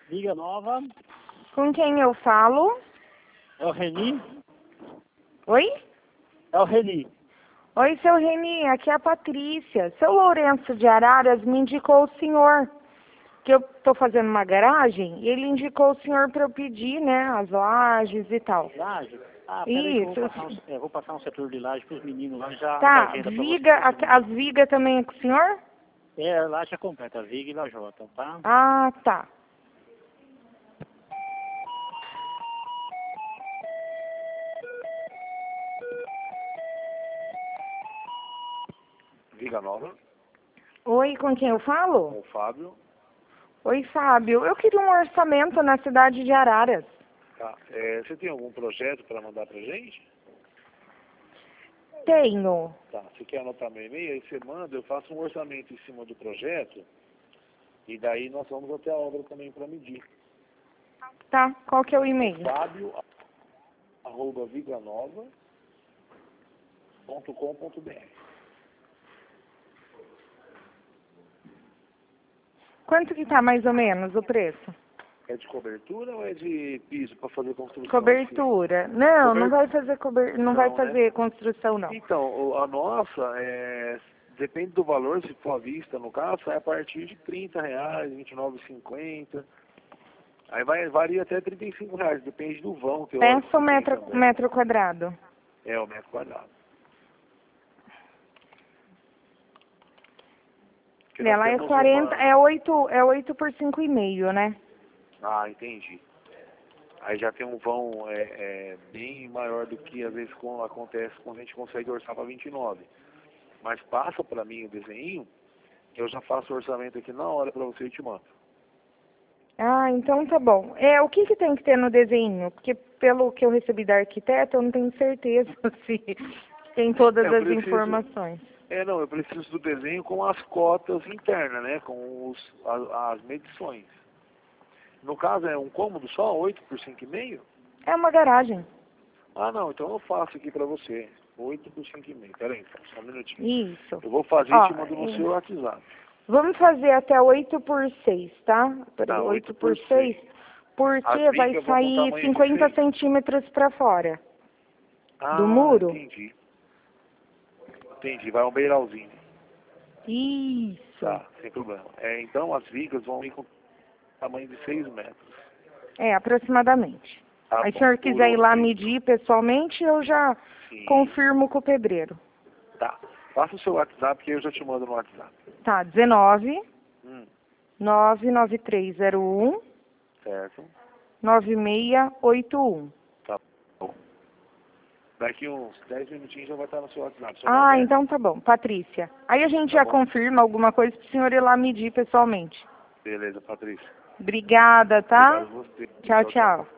Liga Nova. Com quem eu falo? É o Reni? Oi? É o Reni. Oi, seu Reni, aqui é a Patrícia. Seu Lourenço de Araras me indicou o senhor, que eu estou fazendo uma garagem, e ele indicou o senhor para eu pedir, né, as lajes e tal. Laje? Ah, peraí que Isso. eu vou passar um setor de laje para os meninos lá já Tá, agenda pra viga, você. as vigas também é com o senhor? É, laje é completa, Viga e Lajota, tá? Ah, tá. Viga Nova, Oi, com quem eu com falo? o Fábio. Oi, Fábio. Eu queria um orçamento na cidade de Araras. Tá. Você tem algum projeto para mandar pra gente? Tenho. Tá. Você quer anotar meu e-mail? Aí você manda, eu faço um orçamento em cima do projeto e daí nós vamos até a obra também para medir. Tá, qual que é o e-mail? Fábio@viganova.com.br. Quanto que tá mais ou menos o preço? É de cobertura ou é de piso para fazer construção? Cobertura. Não, não vai fazer não vai Não, né? fazer construção não. Então, a nossa, depende do valor, se for à vista, no caso, é a partir de R$30, R$29,50. Aí varia até R$35, depende do vão teórico. Peça o metro quadrado. É, o metro quadrado. Porque nós Ela é temos 40, é 8 por 5,5, né? Ah, entendi. Aí já tem um vão bem maior do que às vezes acontece quando a gente consegue orçar para 29. Mas passa para mim o desenho, eu já faço o orçamento aqui na hora para você e te mando. Ah, então tá bom. O que que tem que ter no desenho? Porque pelo que eu recebi da arquiteta, eu não tenho certeza se tem todas Eu as preciso- informações. Não, eu preciso do desenho com as cotas internas, né? Com as medições. No caso é um cômodo só, 8 por 5,5? É uma garagem. Ah, não, então eu faço aqui pra você. 8 por 5,5. Pera aí, então, só um minutinho. Isso. Eu vou fazer e te mando no seu WhatsApp. Vamos fazer até 8 por 6, tá? Tá, 8 por 6, As porque vai vigas vão com sair tamanho de 50 6. centímetros para fora do Ah, muro. entendi. Entendi, vai um beiralzinho. Isso. Tá, sem problema. Então as vigas vão ir com tamanho de 6 metros. Aproximadamente. Tá Aí se o bom. senhor quiser ir lá Sim. medir pessoalmente, eu já confirmo com o pedreiro. Tá. Faça o seu WhatsApp que eu já te mando no WhatsApp. Tá, 19 Hum, 99301 certo. 9681. Tá bom. Daqui uns 10 minutinhos já vai estar no seu WhatsApp. Seu Ah, nome é? então tá bom, Patrícia. Aí a gente Tá já bom. confirma alguma coisa pro senhor ir lá medir pessoalmente. Beleza, Patrícia. Obrigada, tá? Obrigado a você. Tchau, tchau.